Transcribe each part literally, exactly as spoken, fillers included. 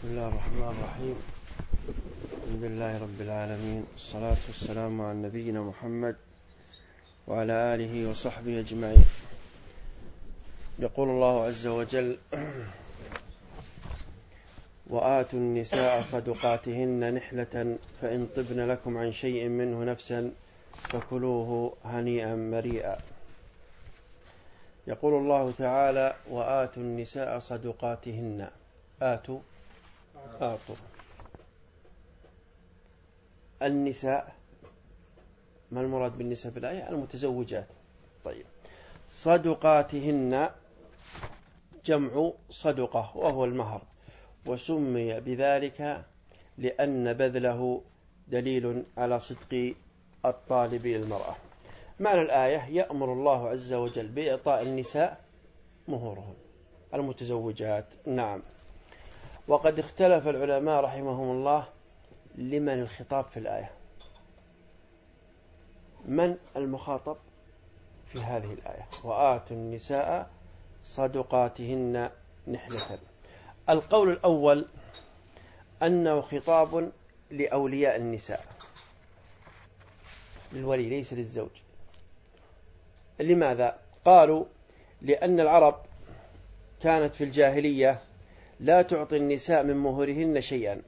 بسم الله الرحمن الرحيم. الحمد لله رب العالمين، الصلاة والسلام على نبينا محمد وعلى آله وصحبه أجمعين. يقول الله عز وجل: وآتوا النساء صدقاتهن نحلة فإن طبن لكم عن شيء منه نفسا فكلوه هنيئا مريئا. يقول الله تعالى: وآتوا النساء صدقاتهن. آتوا آتوا النساء، ما المراد بالنساء بالآية؟ المتزوجات. طيب، صدقاتهن جمع صدقة وهو المهر، وسمي بذلك لأن بذله دليل على صدق الطالب للمرأة. معنى الآية: يأمر الله عز وجل بإعطاء النساء مهورهن المتزوجات. نعم. وقد اختلف العلماء رحمهم الله لمن الخطاب في الآية، من المخاطب في هذه الآية؟ وآتوا النساء صدقاتهن نحلة. القول الأول أنه خطاب لأولياء النساء، للولي ليس للزوج. لماذا؟ قالوا: لأن العرب كانت في الجاهلية لا تعطي النساء من مهورهن شيئا،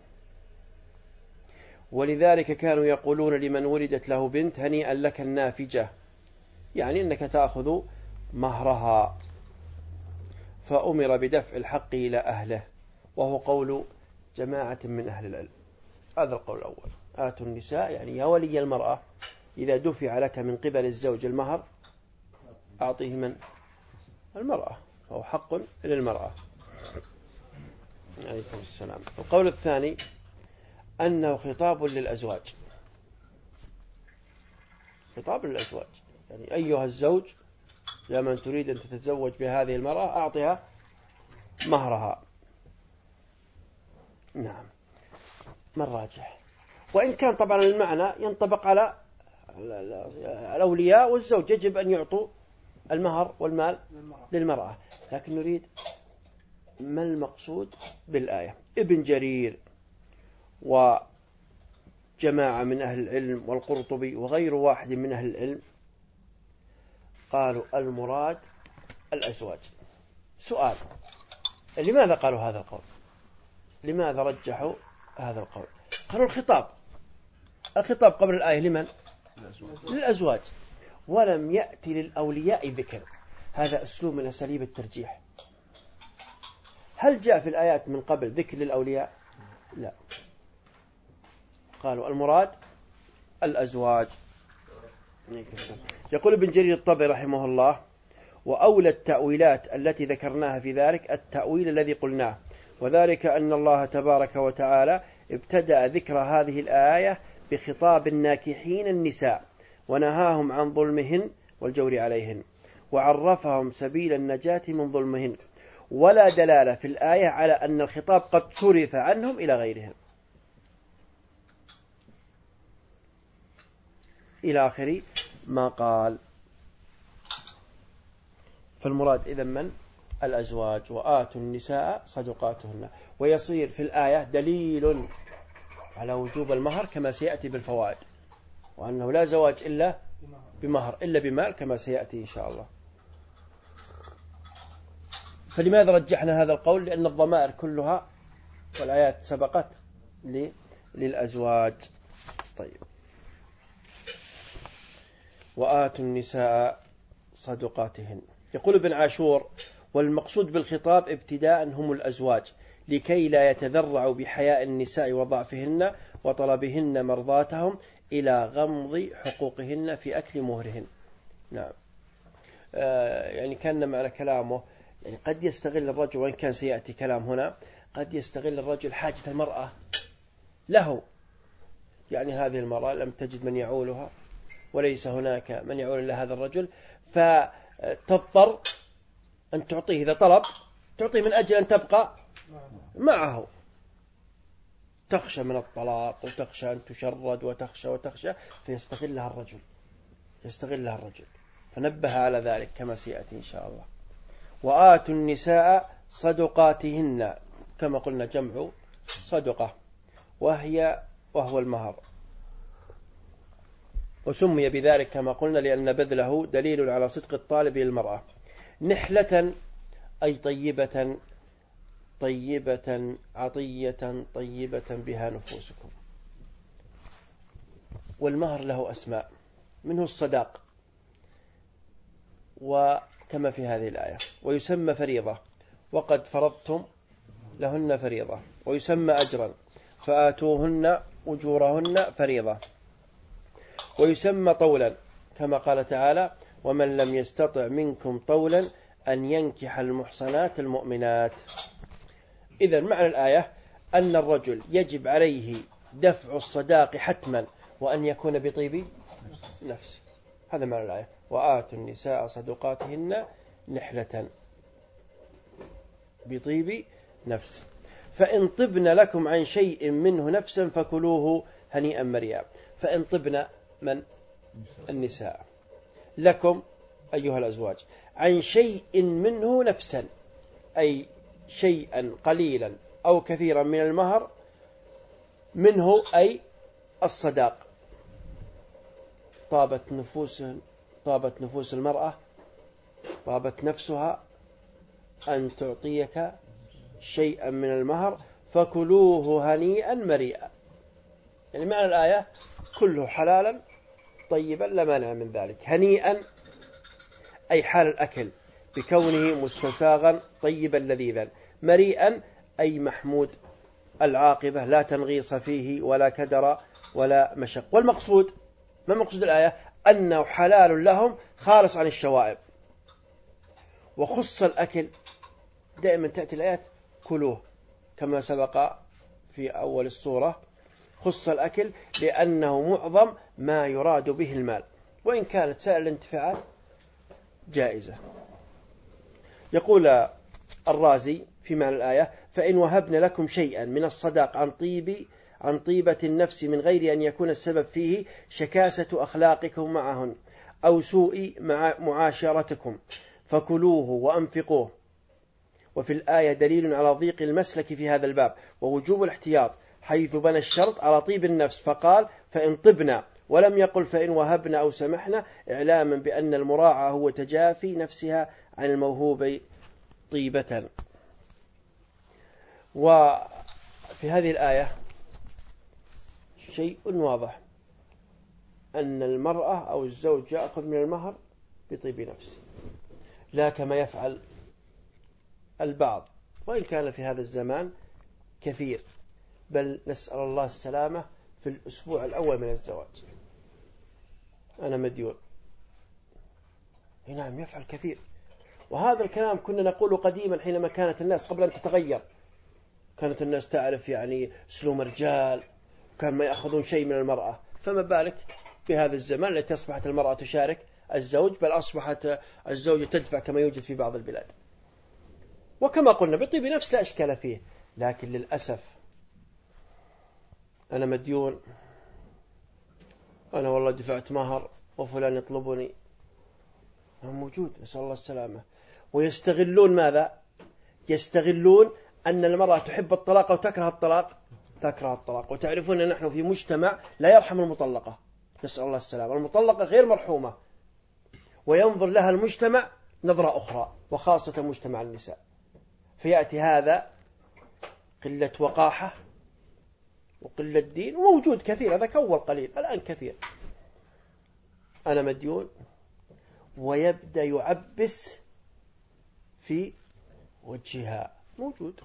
ولذلك كانوا يقولون لمن ولدت له بنت: هنيئا لك النافجة، يعني أنك تأخذ مهرها. فأمر بدفع الحق إلى أهله، وهو قول جماعة من أهل العلم. هذا القول الأول: آتوا النساء يعني يا ولي المرأة، إذا دفع لك من قبل الزوج المهر أعطيه من المرأة، فهو حق للمرأة. عليكم السلام. القول الثاني أنه خطاب للأزواج، خطاب للأزواج، يعني أيها الزوج يا من تريد أن تتزوج بهذه المرأة أعطها مهرها. نعم. ما الراجح؟ وإن كان طبعا المعنى ينطبق على الأولياء والزوج، يجب أن يعطوا المهر والمال للمرأة، لكن نريد ما المقصود بالآية. ابن جرير وجماعة من أهل العلم والقرطبي وغير واحد من أهل العلم قالوا المراد الأزواج. سؤال: لماذا قالوا هذا القول؟ لماذا رجحوا هذا القول؟ قالوا الخطاب الخطاب قبل الآية لمن؟ للأزواج، ولم يأتي للأولياء ذكر. هذا أسلوب من أساليب الترجيح. هل جاء في الآيات من قبل ذكر للأولياء؟ لا. قالوا المراد الأزواج. يقول ابن جرير الطبري رحمه الله: وأولى التأويلات التي ذكرناها في ذلك التأويل الذي قلناه، وذلك أن الله تبارك وتعالى ابتدأ ذكر هذه الآية بخطاب الناكحين النساء، ونهاهم عن ظلمهن والجور عليهن، وعرفهم سبيل النجاة من ظلمهن، ولا دلالة في الآية على أن الخطاب قد صرف عنهم إلى غيرهم، إلى آخر ما قال. فالمراد إذن من؟ الأزواج. وآتوا النساء صدقاتهن، ويصير في الآية دليل على وجوب المهر كما سيأتي بالفوائد، وأنه لا زواج إلا بمهر إلا بمال كما سيأتي إن شاء الله. فلماذا رجحنا هذا القول؟ لأن الضمائر كلها والآيات سبقت للأزواج. طيب، وآتوا النساء صدقاتهن. يقول ابن عاشور: والمقصود بالخطاب ابتداء هم الأزواج، لكي لا يتذرعوا بحياء النساء وضعفهن وطلبهن مرضاتهم إلى غمض حقوقهن في أكل مهرهن. نعم. آه يعني كان معنى كلامه، يعني قد يستغل الرجل، وإن كان سيأتي كلام هنا، قد يستغل الرجل حاجة المرأة له، يعني هذه المرأة لم تجد من يعولها وليس هناك من يعول إلا هذا الرجل، فتضطر أن تعطيه إذا طلب، تعطيه من أجل أن تبقى معه، تخشى من الطلاق وتخشى أن تشرد وتخشى وتخشى، فيستغلها الرجل يستغلها الرجل فنبه على ذلك كما سيأتي إن شاء الله. وآتوا النساء صدقاتهن كما قلنا جمع صدقة وهي وهو المهر، وسمي بذلك كما قلنا لأن بذله دليل على صدق الطالب للمرأة. نحلة أي طيبة، طيبة عطية طيبة بها نفوسكم. والمهر له أسماء، منه الصداق وكما في هذه الآية، ويسمى فريضة وقد فرضتم لهن فريضة، ويسمى أجرا فآتوهن أجورهن فريضة، ويسمى طولا كما قال تعالى ومن لم يستطع منكم طولا أن ينكح المحصنات المؤمنات. إذا معنى الآية أن الرجل يجب عليه دفع الصداق حتما وأن يكون بطيب نفس. هذا معنى الآية وآتوا النساء صدقاتهن نحلة بطيب نفس، فإن طبن لكم عن شيء منه نفسا فكلوه هنيئا مريئا. فإن طبن من النساء لكم أيها الأزواج عن شيء منه نفسا، أي شيئا قليلا أو كثيرا من المهر، منه أي الصداق. طابت نفوس طابت نفوس المرأة، طابت نفسها أن تعطيك شيئا من المهر فكلوه هنيئا مريئا. يعني معنى الآية كله حلالا طيبا لا مانع من ذلك. هنيئا أي حال الأكل بكونه مستساغا طيبا لذيذا، مريئا أي محمود العاقبة لا تنغيص فيه ولا كدر ولا مشق. والمقصود ما مقصود الآية أنه حلال لهم خالص عن الشوائب. وخص الأكل دائما تأتي الآيات كلوه كما سبق في أول السورة، خص الأكل لأنه معظم ما يراد به المال، وإن كانت سائر الانتفاعات جائزة. يقول الرازي في معنى الآية فإن وهبن لكم شيئا من الصداق عن طيب عن طيبة النفس من غير أن يكون السبب فيه شكاسة أخلاقكم معهن أو سوء مع معاشرتكم فكلوه وأنفقوه. وفي الآية دليل على ضيق المسلك في هذا الباب ووجوب الاحتياط، حيث بنى الشرط على طيب النفس فقال فإن طبنا، ولم يقل فإن وهبنا أو سمحنا، إعلاما بأن المراعاة هو تجافي نفسها عن الموهوب طيبة. وفي هذه الآية شيء واضح أن المرأة أو الزوج يأخذ من المهر بطيب نفسه، لا كما يفعل البعض، وإن كان في هذا الزمان كثير، بل نسأل الله السلامة. في الأسبوع الأول من الزواج أنا مديون، نعم يفعل كثير. وهذا الكلام كنا نقوله قديما حينما كانت الناس قبل أن تتغير، كانت الناس تعرف يعني سلوم الرجال، كان ما يأخذون شيء من المرأة، فما بالك في هذا الزمان التي أصبحت المرأة تشارك الزوج، بل أصبحت الزوجة تدفع كما يوجد في بعض البلاد. وكما قلنا بطيب نفس لا إشكال فيه، لكن للأسف أنا مديون، أنا والله دفعت مهر وفلان يطلبني، موجود، نسأل الله السلامة. ويستغلون ماذا؟ يستغلون أن المرأة تحب الطلاق وتكره الطلاق، تكره الطلاق. وتعرفون أن نحن في مجتمع لا يرحم المطلقة، نسأل الله السلامة. المطلقة غير مرحومة، وينظر لها المجتمع نظرة أخرى، وخاصة مجتمع النساء. فيأتي هذا قلة وقاحة وقلة دين، وموجود كثير، هذا كأول قليل، الآن كثير. أنا مديون، ويبدأ يعبس في وجهها، موجود.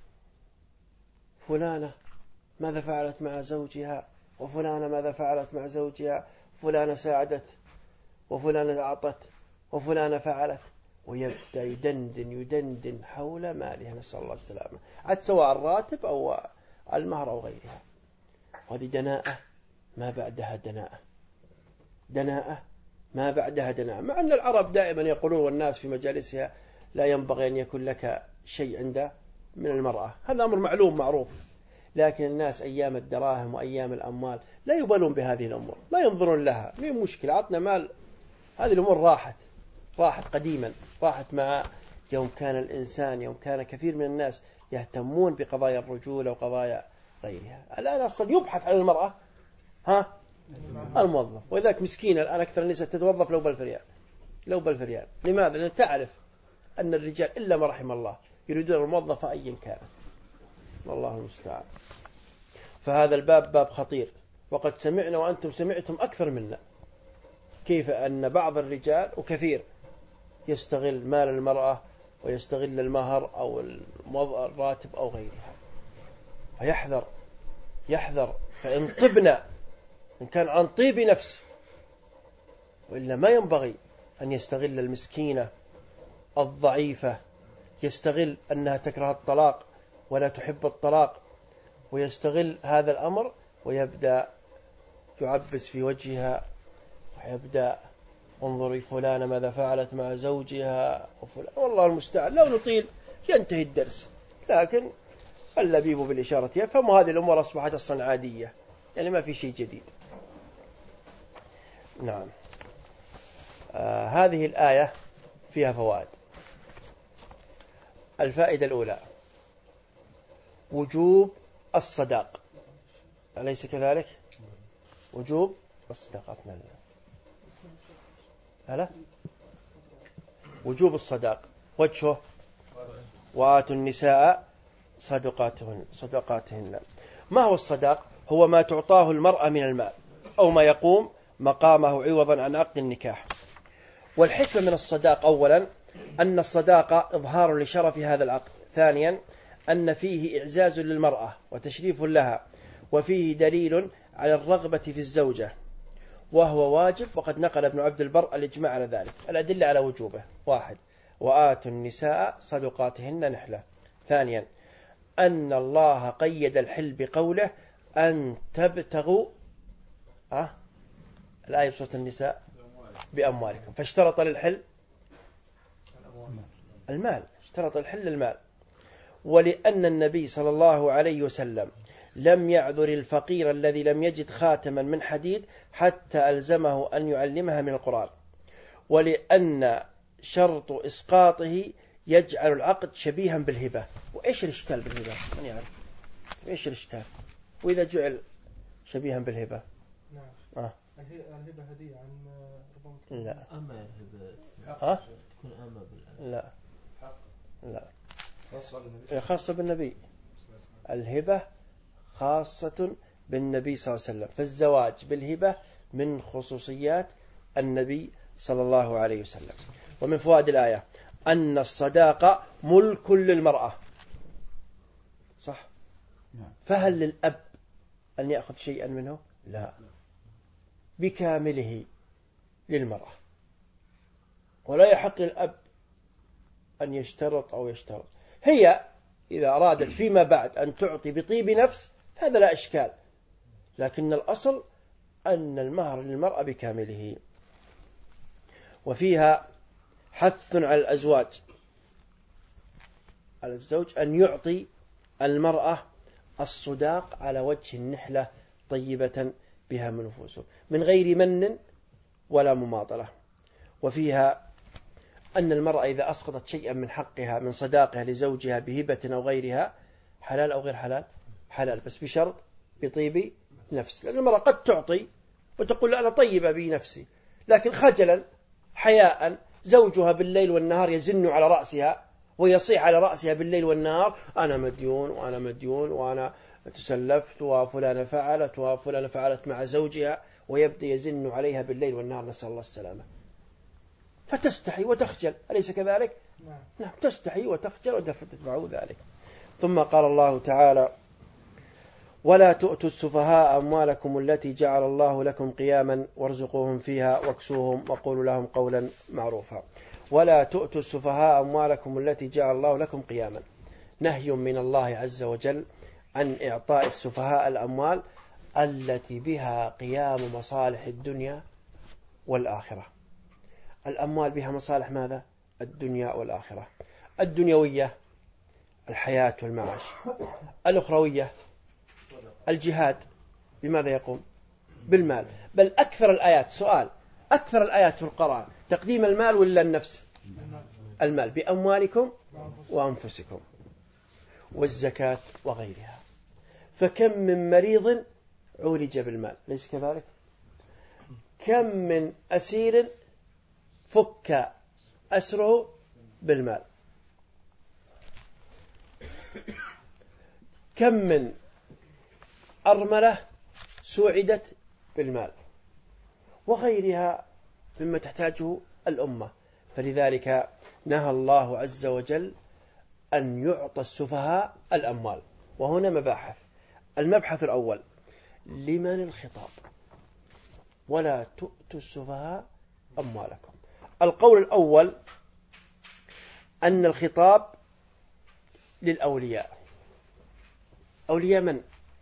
فلانة ماذا فعلت مع زوجها، وفلانة ماذا فعلت مع زوجها، فلانة ساعدت، وفلانة أعطت، وفلانة فعلت، ويبدأ يدندن يدندن حول مالها، نسأل الله السلامة، عاد سواء الراتب أو المهر أو غيرها. وهذه دناءة ما بعدها دناءة، دناءة ما بعدها دناءة. مع أن العرب دائما يقولون والناس في مجالسها لا ينبغي أن يكون لك شيء عنده من المرأة، هذا أمر معلوم معروف، لكن الناس أيام الدراهم وأيام الأموال لا يبالون بهذه الأمور، لا ينظرون لها، مين مشكلة، عطنا مال. هذه الأمور راحت راحت قديما، راحت مع يوم كان الإنسان يوم كان كثير من الناس يهتمون بقضايا الرجولة وقضايا غيرها. الآن أصلا يبحث عن المرأة ها الموظف، وذاك مسكينة الآن أكثر النساء تتوظف لو بالفريال لو بالفريال. لماذا؟ لأن تعرف أن الرجال إلا ما رحم الله يريدون الموظفة أيا كانت، والله المستعان. فهذا الباب باب خطير، وقد سمعنا وأنتم سمعتم أكثر منا كيف أن بعض الرجال وكثير يستغل مال المرأة ويستغل المهر أو الراتب أو غيرها. فيحذر يحذر فإن طبنا إن كان عن طيب نفس، وإلا ما ينبغي أن يستغل المسكينة الضعيفة، يستغل أنها تكره الطلاق ولا تحب الطلاق، ويستغل هذا الأمر ويبدأ يعبس في وجهها ويبدأ انظري فلانة ماذا فعلت مع زوجها وفلان. والله المستعان، لو نطيل ينتهي الدرس، لكن اللبيب بالإشارة يفهم. وهذه الأمور أصبحت أصلا عادية، يعني ما في شيء جديد. نعم. آه هذه الآية فيها فوائد. الفائدة الأولى وجوب الصداق، أليس كذلك؟ وجوب الصداقات. هلا وجوب الصداق وجهه وآتوا النساء صدقاتهن صدقاتهن. ما هو الصداق؟ هو ما تعطاه المرأة من المال أو ما يقوم مقامه عوضا عن عقد النكاح. والحكمة من الصداق أولا أن الصداقة إظهار لشرف هذا العقد، ثانيا أن فيه إعزاز للمرأة وتشريف لها، وفيه دليل على الرغبة في الزوجة وهو واجب، وقد نقل ابن عبد البر الإجماع على ذلك. الأدلة على وجوبه: واحد وآتوا النساء صدقاتهن نحلة، ثانيا أن الله قيد الحل بقوله أن تبتغوا أه؟ الآية بسورة النساء بأموالكم، فاشترط للحل المال، اشترط الحل المال. ولأن النبي صلى الله عليه وسلم لم يعذر الفقير الذي لم يجد خاتما من حديد حتى ألزمه أن يعلمها من القرآن. ولأن شرط إسقاطه يجعل العقد شبيها بالهبة. وإيش الإشكال بالهبة؟ من يعرف إيش الإشكال؟ وإذا جعل شبيها بالهبة؟ نعم. آه. الهبة هدية عن ربما. لا. أما الهبة ها؟ تكون أما بالله. لا. لا. خاصة بالنبي. الهبة خاصة بالنبي صلى الله عليه وسلم، فالزواج بالهبة من خصوصيات النبي صلى الله عليه وسلم. ومن فوائد الآية أن الصداقة ملك للمرأة، صح؟ فهل للأب أن يأخذ شيئا منه؟ لا، بكامله للمرأة. ولا يحق للأب أن يشترط أو يشترط. هي إذا أرادت فيما بعد أن تعطي بطيب نفس هذا لا إشكال، لكن الأصل أن المهر للمرأة بكامله. وفيها حث على الأزواج على الزوج أن يعطي المرأة الصداق على وجه النحلة طيبة بها من نفوسه من غير من ولا مماطلة. وفيها أن المرأة إذا أسقطت شيئا من حقها من صداقها لزوجها بهبة أو غيرها، حلال أو غير حلال؟ حلال، بس بشرط بطيب نفس. لأن المرأة قد تعطي وتقول أنا طيبة بنفسي، لكن خجلا حياء زوجها بالليل والنهار يزن على رأسها ويصيح على رأسها بالليل والنهار أنا مديون وأنا مديون وأنا تسلفت وفلانة فعلت وفلانة فعلت مع زوجها، ويبدأ يزن عليها بالليل والنهار، نسأل الله السلامة. فتستحي وتخجل، أليس كذلك؟ نعم، تستحي وتخجل وتتبعه ذلك. ثم قال الله تعالى ولا تؤتوا السفهاء أموالكم التي جعل الله لكم قياما وارزقوهم فيها واكسوهم وقولوا لهم قولا معروفا. ولا تؤتوا السفهاء أموالكم التي جعل الله لكم قياما، نهي من الله عز وجل عن إعطاء السفهاء الأموال التي بها قيام مصالح الدنيا والآخرة. الأموال بها مصالح ماذا؟ الدنيا والآخرة. الدنيوية الحياة والمعاش، الأخروية الجهاد بماذا يقوم؟ بالمال. بل أكثر الآيات، سؤال، أكثر الآيات في القرآن تقديم المال ولا النفس؟ المال بأموالكم وأنفسكم والزكاة وغيرها. فكم من مريض عولج بالمال، ليس كذلك؟ كم من أسير فك أسره بالمال، كم من أرملة سوعدت بالمال، وغيرها مما تحتاجه الأمة. فلذلك نهى الله عز وجل أن يعطى السفهاء الأموال. وهنا مباحث. المبحث الأول: لمن الخطاب؟ ولا تؤتوا السفهاء أموالكم. القول الأول أن الخطاب للأولياء. أولياء من؟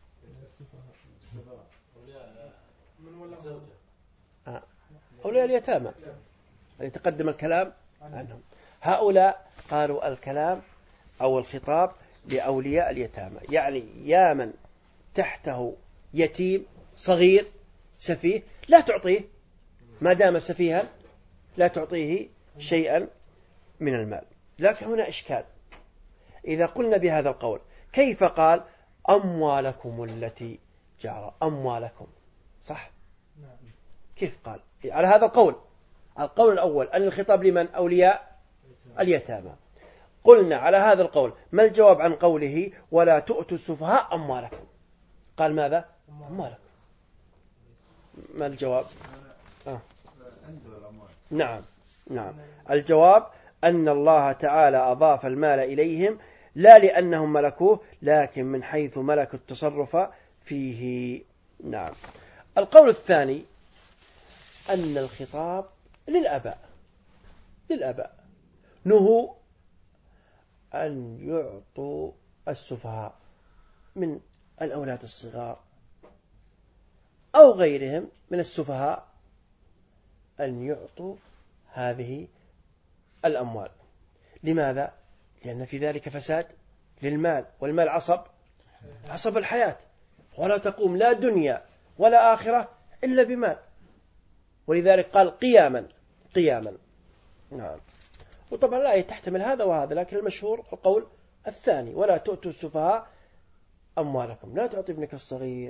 أولياء اليتامى اللي تقدم الكلام عنهم. هؤلاء قالوا الكلام أو الخطاب لأولياء اليتامى، يعني يا من تحته يتيم صغير سفيه لا تعطيه، ما دام سفيها لا تعطيه شيئا من المال. لكن هنا إشكال: إذا قلنا بهذا القول كيف قال أموالكم التي جعل أموالكم؟ صح؟ كيف قال على هذا القول؟ القول الأول أن الخطاب لمن؟ أولياء اليتامى. قلنا على هذا القول ما الجواب عن قوله ولا تؤتوا السفهاء أموالكم؟ قال ماذا؟ أموالكم. ما الجواب؟ آه. نعم نعم الجواب أن الله تعالى أضاف المال إليهم لا لأنهم ملكوه، لكن من حيث ملك التصرف فيه. نعم. القول الثاني أن الخطاب للآباء. للآباء نهوا أن يعطوا السفهاء من الأولاد الصغار أو غيرهم من السفهاء أن يعطوا هذه الأموال. لماذا؟ لأن في ذلك فساد للمال، والمال عصب عصب الحياة، ولا تقوم لا دنيا ولا آخرة إلا بمال. ولذلك قال قياما قياما. نعم. وطبعا لا تحتمل هذا وهذا، لكن المشهور القول الثاني: ولا تؤتوا السفهاء أموالكم. لا تعطي ابنك الصغير،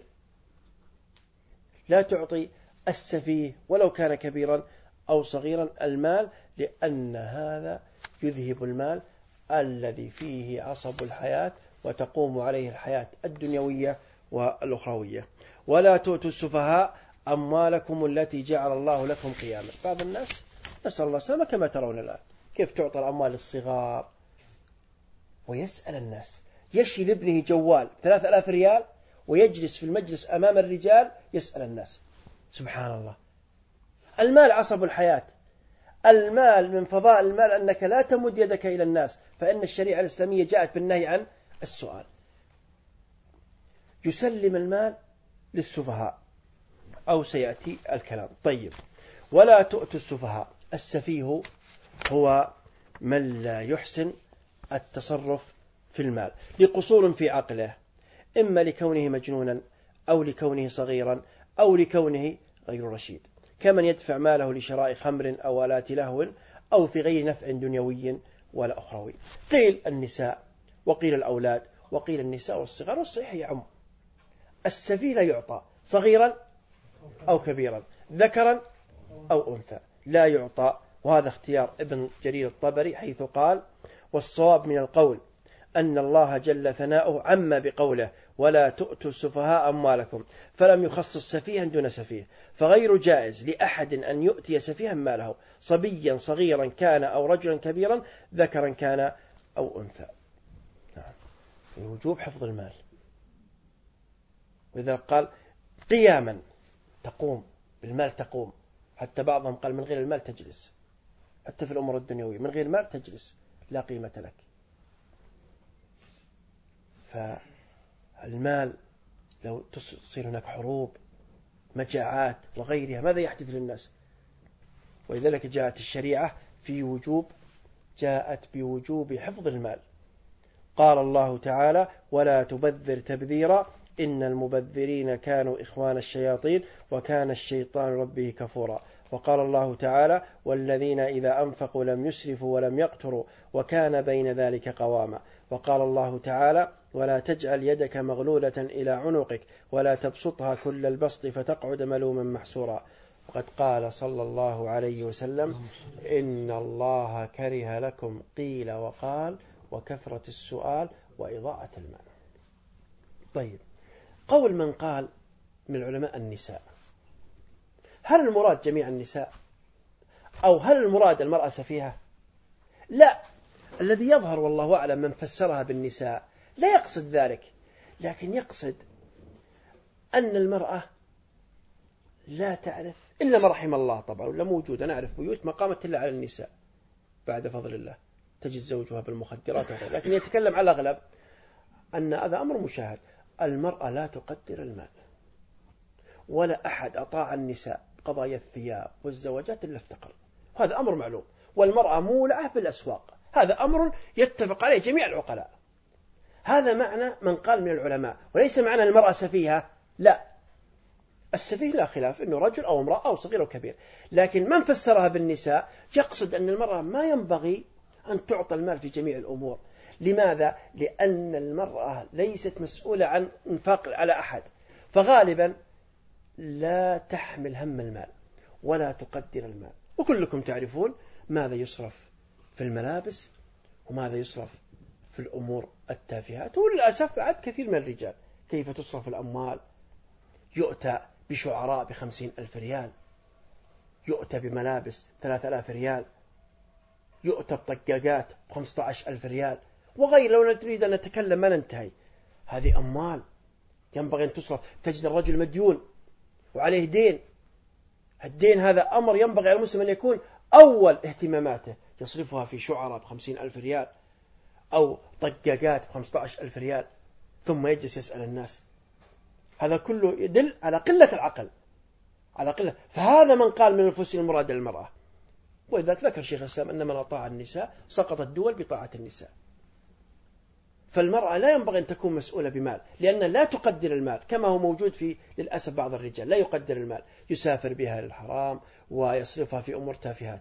لا تعطي السفيه ولو كان كبيرا أو صغيرا المال، لأن هذا يذهب المال الذي فيه عصب الحياة وتقوم عليه الحياة الدنيوية والأخروية. ولا تؤتوا السفهاء أموالكم التي جعل الله لكم قياما. بعض الناس نسأل الله السلامة كما ترون الآن كيف تعطى الأموال الصغار، ويسأل الناس، يشي لابنه جوال ثلاثة آلاف ريال ويجلس في المجلس أمام الرجال يسأل الناس. سبحان الله. المال عصب الحياة. المال من فضاء المال أنك لا تمد يدك إلى الناس، فإن الشريعة الإسلامية جاءت بالنهي عن السؤال. يسلم المال للسفهاء أو سيأتي الكلام. طيب. ولا تؤتوا السفهاء. السفيه هو من لا يحسن التصرف في المال لقصور في عقله، إما لكونه مجنونا أو لكونه صغيرا أو لكونه غير رشيد، كمن يدفع ماله لشراء خمر أو آلات لهو أو في غير نفع دنيوي ولا أخروي. قيل النساء وقيل الأولاد وقيل النساء والصغار، والصحيح يعم. السفيه لا يعطى صغيرا أو كبيرا، ذكرا أو أنثى، لا يعطى. وهذا اختيار ابن جرير الطبري حيث قال: والصواب من القول أن الله جل ثناؤه عم بقوله ولا تؤتوا السفهاء أموالكم، فلم يخصص سفيها دون سفيه، فغير جائز لأحد أن يؤتي سفيها ماله، صبيا صغيرا كان أو رجلا كبيرا، ذكرا كان أو أنثى. نعم. وجوب حفظ المال. وإذا قال قياما تقوم بالمال، تقوم. حتى بعضهم قال من غير المال تجلس، حتى في الأمور الدنيوية من غير المال تجلس لا قيمة لك. فالمال لو تصير هناك حروب مجاعات وغيرها ماذا يحدث للناس؟ ولذلك جاءت الشريعة في وجوب جاءت بوجوب حفظ المال. قال الله تعالى: ولا تبذر تبذيرا إن المبذرين كانوا إخوان الشياطين وكان الشيطان ربه كفورا. وقال الله تعالى والذين إذا أنفقوا لم يسرفوا ولم يقتروا وكان بين ذلك قواما. وقال الله تعالى ولا تجعل يدك مغلولة إلى عنقك ولا تبسطها كل البسط فتقعد ملوما محسورا. وقد قال صلى الله عليه وسلم إن الله كره لكم قيل وقال وكثرة السؤال وإضاعة المال. طيب، قول من قال من العلماء النساء، هل المراد جميع النساء أو هل المراد المرأة سفيهة؟ لا، الذي يظهر والله أعلم من فسرها بالنساء لا يقصد ذلك، لكن يقصد أن المرأة لا تعرف إلا ما رحم الله طبعا، ولا موجود. أنا أعرف بيوت ما قامت إلا على النساء بعد فضل الله، تجد زوجها بالمخدرات وغيره، لكن يتكلم على الأغلب أن هذا أمر مشاهد. المرأة لا تقدر المال، ولا أحد أطاع النساء قضايا الثياب والزواجات إلا افتقر، هذا أمر معلوم. والمرأة مولعة بالأسواق، هذا أمر يتفق عليه جميع العقلاء. هذا معنى من قال من العلماء، وليس معنى المرأة سفيهة، لا، السفيه لا خلاف أنه رجل أو امرأة أو صغير أو كبير، لكن من فسرها بالنساء يقصد أن المرأة ما ينبغي أن تعطى المال في جميع الأمور. لماذا؟ لأن المرأة ليست مسؤولة عن انفاق على أحد، فغالبا لا تحمل هم المال ولا تقدر المال. وكلكم تعرفون ماذا يصرف في الملابس وماذا يصرف في الأمور التافهات، وللأسف عاد كثير من الرجال كيف تصرف الأموال. يؤتى بشعراء بخمسين ألف ريال، يؤتى بملابس ثلاثة آلاف ريال، يؤتى بطقاقات بخمسة عشر ألف ريال وغير. لو نريد أن نتكلم ما ننتهي. هذه أموال ينبغي أن تصرف. تجد الرجل مديون وعليه دين، الدين هذا أمر ينبغي على المسلم أن يكون أول اهتماماته، يصرفها في شعراء بخمسين ألف ريال أو طقاقات بخمسة عشر ألف ريال، ثم يجلس يسأل الناس. هذا كله يدل على قلة العقل، على قلة. فهذا من قال من الفسر المراد المرأة. وإذا ذكر شيخ الإسلام أن من أطاع النساء سقط الدول بطاعة النساء. فالمرأة لا ينبغي أن تكون مسؤولة بمال، لأن لا تقدر المال كما هو موجود في للأسف بعض الرجال لا يقدر المال، يسافر بها للحرام ويصرفها في أمور تافهات،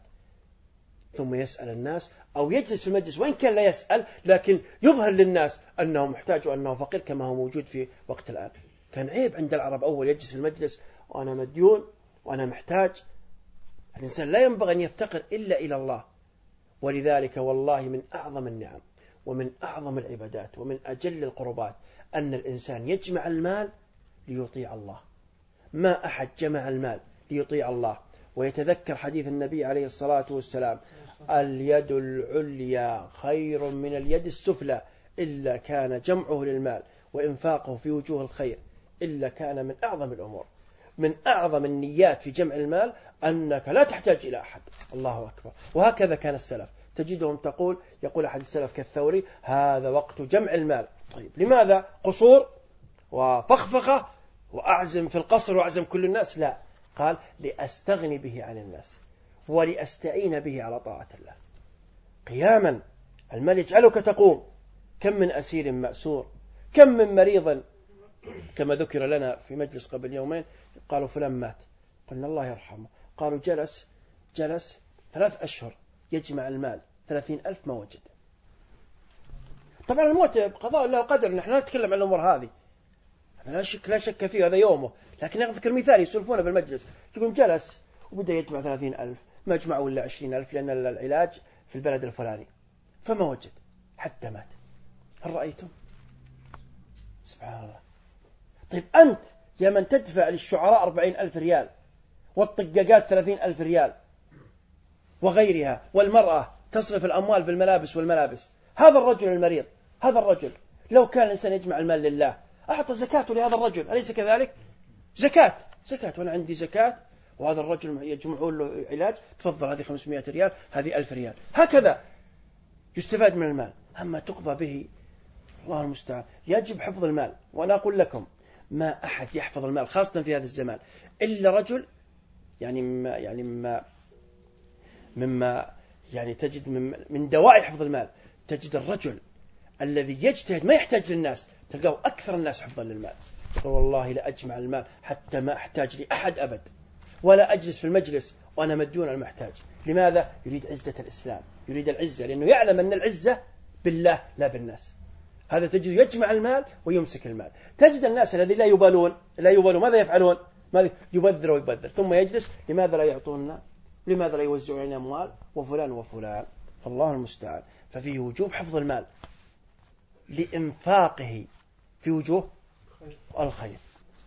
ثم يسأل الناس أو يجلس في المجلس وإن كان لا يسأل لكن يظهر للناس أنه محتاج وأنه فقير كما هو موجود في وقت الآن. كان عيب عند العرب أول يجلس في المجلس وأنا مديون وأنا محتاج. الإنسان لا ينبغي أن يفتقر إلا إلى الله. ولذلك والله من أعظم النعم ومن أعظم العبادات ومن أجل القربات أن الإنسان يجمع المال ليطيع الله. ما أحد جمع المال ليطيع الله ويتذكر حديث النبي عليه الصلاة والسلام اليد العليا خير من اليد السفلى إلا كان جمعه للمال وإنفاقه في وجوه الخير إلا كان من أعظم الأمور. من أعظم النيات في جمع المال أنك لا تحتاج إلى أحد. الله أكبر. وهكذا كان السلف، تجدهم تقول يقول أحد السلف كالثوري هذا وقت جمع المال. طيب لماذا؟ قصور وفخفخة وأعزم في القصر وأعزم كل الناس؟ لا، قال لأستغني به عن الناس ولأستعين به على طاعة الله. قياما المال يجعلك تقوم. كم من أسير مأسور، كم من مريض، كما ذكر لنا في مجلس قبل يومين قالوا فلان مات، قلنا الله يرحمه، قالوا جلس جلس ثلاث أشهر يجمع المال ثلاثين ألف ما وجد. طبعا الموت قضاء الله وقدر، نحن لا نتكلم عن الأمور هذه، لا شك لا شك فيه، هذا يومه. لكن أذكر مثال يسولفونه بالمجلس، يقول جلس وبدأ يجمع ثلاثين ألف، ما جمعوا إلا عشرين ألف لأن العلاج في البلد الفلاني، فما وجد حتى مات. هل رأيتم؟ سبحان الله. طيب أنت يا من تدفع للشعراء أربعين ألف ريال والطقاقات ثلاثين ألف ريال وغيرها، والمرأة تصرف الأموال في الملابس والملابس، هذا الرجل المريض، هذا الرجل لو كان الإنسان يجمع المال لله أعطى زكاته لهذا الرجل، أليس كذلك؟ زكاة زكاة وأنا عندي زكاة وهذا الرجل يجمعون له علاج، تفضل هذه خمسمائة ريال، هذه ألف ريال، هكذا يستفاد من المال. أما تقضى به الله المستعان. يجب حفظ المال. وأنا أقول لكم ما أحد يحفظ المال خاصة في هذا الزمان إلا رجل، يعني مما يعني مما مما يعني تجد من, من دواعي حفظ المال، تجد الرجل الذي يجتهد ما يحتاج للناس تلقاه أكثر الناس حفظا للمال. والله لأجمع المال حتى ما أحتاج لأحد أبد، ولا أجلس في المجلس وأنا مديون المحتاج. لماذا؟ يريد عزة الإسلام، يريد العزة، لأنه يعلم أن العزة بالله لا بالناس. هذا تجد يجمع المال ويمسك المال. تجد الناس الذين لا يبالون لا يبالون ماذا يفعلون؟ ماذا يبذر ويبذر، ثم يجلس لماذا لا يعطوننا؟ لماذا لا يوزعون علينا أموال وفلان وفلان؟ فالله المستعان. ففيه وجوب حفظ المال لإنفاقه في وجوه الخير،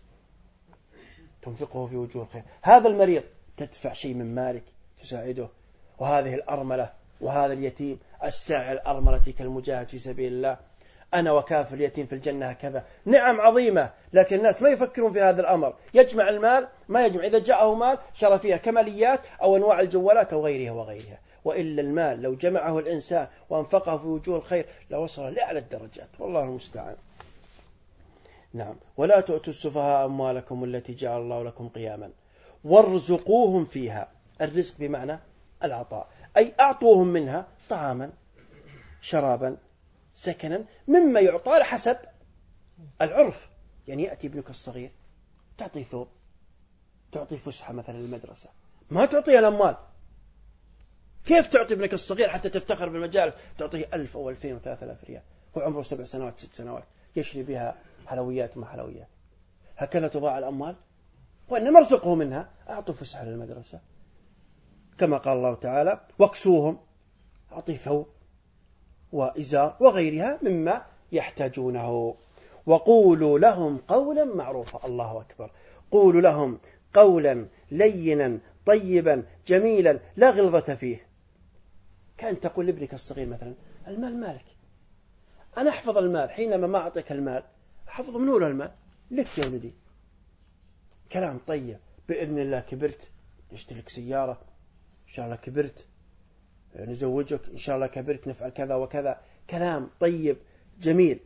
تنفقه في وجوه الخير. هذا المريض تدفع شيء من مالك تساعده، وهذه الأرملة وهذا اليتيم الساعي الأرملة كالمجاهد في سبيل الله. أنا وكافل اليتيم في الجنة هكذا. نعم عظيمة، لكن الناس ما يفكرون في هذا الأمر. يجمع المال ما يجمع، إذا جاءه مال شرى فيها كماليات أو أنواع الجوالات أو غيرها وغيرها. وإلا المال لو جمعه الإنسان وأنفقه في وجوه الخير لوصل لأعلى الدرجات، والله المستعان. نعم. ولا تؤتوا السفهاء أموالكم التي جعل الله لكم قياما وارزقوهم فيها. الرزق بمعنى العطاء، أي أعطوهم منها طعاما شرابا سكنا مما يعطى حسب العرف. يعني يأتي ابنك الصغير تعطي ثوب، تعطي فسحة مثلا للمدرسة، ما تعطيه الأموال. كيف تعطي ابنك الصغير حتى تفتخر بالمجالس تعطيه ألف أو ألفين وثلاثة آلاف ريال وعمره سبع سنوات ست سنوات يشري بها حلويات وما حلويات؟ هكذا تضاع الأموال؟ وإنما ارزقه منها، أعطوا فسحة للمدرسة كما قال الله تعالى واكسوهم، أعطي ثوب وإزار وغيرها مما يحتاجونه. وقولوا لهم قولا معروفا. الله أكبر. قولوا لهم قولا لينا طيبا جميلا لا غلظة فيه. كأن تقول لابنك الصغير مثلا المال مالك، أنا أحفظ المال، حينما ما أعطيك المال أحفظ منه له المال لك يا ولدي. كلام طيب، بإذن الله كبرت نشتري لك سيارة، إن شاء الله كبرت نزوجك، إن شاء الله كبرت نفعل كذا وكذا. كلام طيب جميل.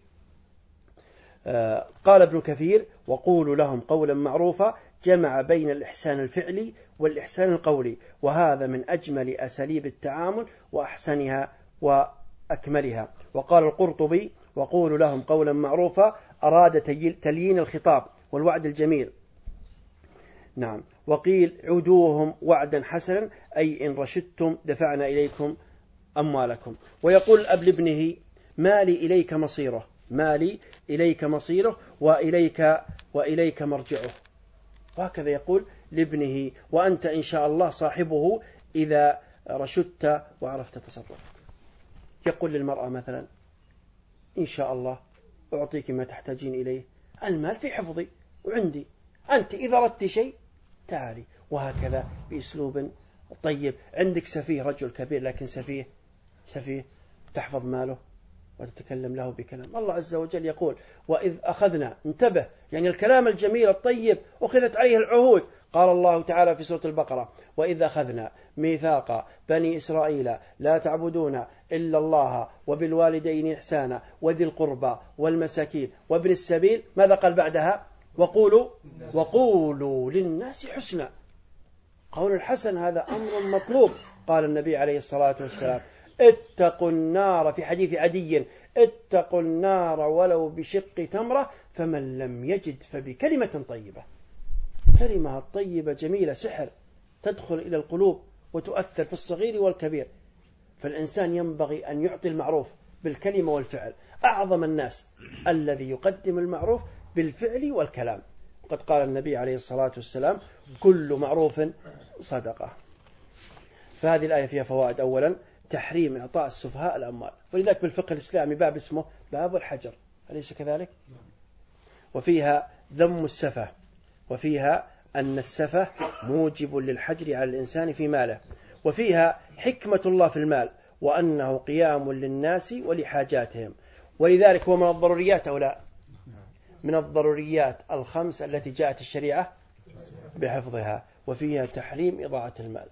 آه قال ابن كثير وقولوا لهم قولا معروفا جمع بين الإحسان الفعلي والإحسان القولي، وهذا من أجمل أساليب التعامل وأحسنها وأكملها. وقال القرطبي وقولوا لهم قولا معروفا أراد تليين الخطاب والوعد الجميل. نعم. وقيل عدوهم وعدا حسنا، أي إن رشدتم دفعنا إليكم أموالكم. ويقول الأب لابنه مالي إليك مصيره، مالي إليك مصيره وإليك, وإليك مرجعه. وهكذا يقول لابنه، وأنت إن شاء الله صاحبه إذا رشدت وعرفت تصرفك. يقول للمرأة مثلا إن شاء الله أعطيك ما تحتاجين إليه، المال في حفظي وعندي، أنت إذا أردت شيء تعالي. وهكذا بأسلوب طيب. عندك سفيه رجل كبير لكن سفيه سفيه تحفظ ماله وتتكلم له بكلام. الله عز وجل يقول وإذ أخذنا، انتبه، يعني الكلام الجميل الطيب أخذت عليه العهود. قال الله تعالى في سورة البقرة وإذ أخذنا ميثاق بني إسرائيل لا تعبدون إلا الله وبالوالدين إحسانا وذي القربى والمساكين وابن السبيل. ماذا قال بعدها؟ وقولوا وقولوا للناس حسنا. قول الحسن هذا أمر مطلوب. قال النبي عليه الصلاة والسلام اتقوا النار في حديث عدي اتقوا النار ولو بشق تمرة، فمن لم يجد فبكلمة طيبة. كلمة الطيبة جميلة سحر تدخل إلى القلوب وتؤثر في الصغير والكبير. فالإنسان ينبغي أن يعطي المعروف بالكلمة والفعل. أعظم الناس الذي يقدم المعروف بالفعل والكلام. قد قال النبي عليه الصلاة والسلام كل معروف صدقة. فهذه الآية فيها فوائد. أولا تحريم إعطاء السفهاء الأموال، ولذلك بالفقه الإسلامي باب اسمه باب الحجر، أليس كذلك؟ وفيها ذم السفه، وفيها أن السفه موجب للحجر على الإنسان في ماله، وفيها حكمة الله في المال وأنه قيام للناس ولحاجاتهم، ولذلك هو من الضروريات أو لا؟ من الضروريات الخمس التي جاءت الشريعة بحفظها. وفيها تحريم إضاعة المال،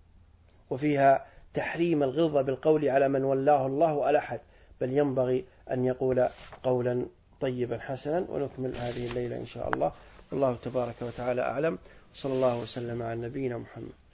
وفيها تحريم الغلظة بالقول على من ولاه الله على أحد، بل ينبغي أن يقول قولا طيبا حسنا. ونكمل هذه الليلة إن شاء الله. والله تبارك وتعالى أعلم، صلى الله وسلم على نبينا محمد.